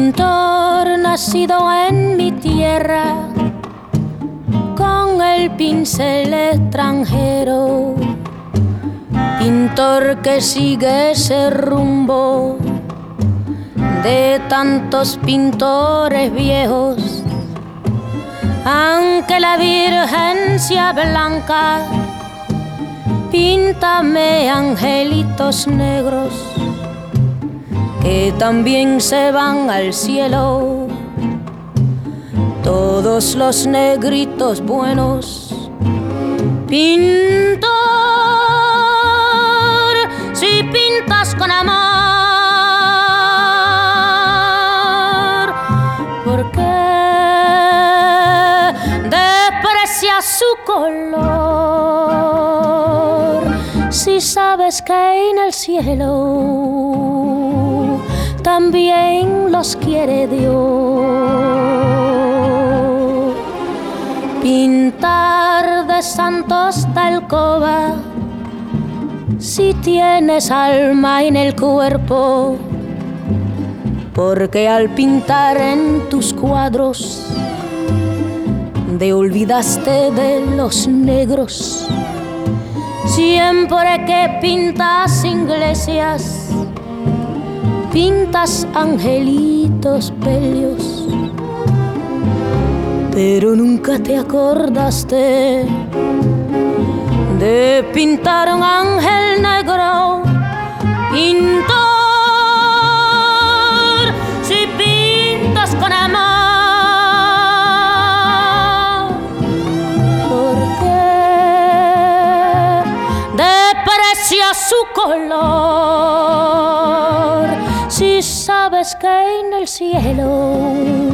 Pintor nacido en mi tierra, con el pincel extranjero, pintor que sigue ese rumbo de tantos pintores viejos. Aunque la Virgen sea blanca, píntame angelitos negros que también se van al cielo. Todos los negritos buenos. Pintor, si pintas con amor, ¿por qué desprecias su color? Si sabes que en el cielo también los quiere Dios. Pintar de santos de alcoba, si tienes alma en el cuerpo, porque al pintar en tus cuadros te olvidaste de los negros. Siempre que pintas iglesias, pintas angelitos bellos, pero nunca te acordaste de pintar un ángel negro. Pintor, si pintas con amor, ¿por qué desprecias su color? Si sabes que en el cielo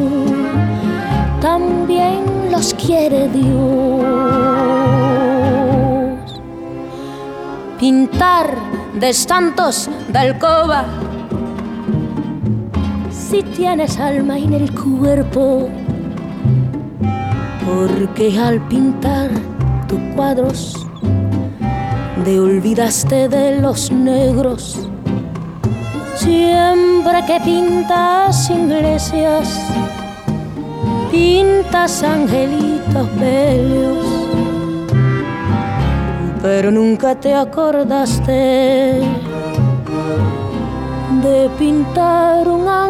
también los quiere Dios. Pintar de santos de alcoba, si tienes alma en el cuerpo, porque al pintar tus cuadros te olvidaste de los negros. Siempre que pintas iglesias, pintas angelitos bellos, pero nunca te acordaste de pintar un ángel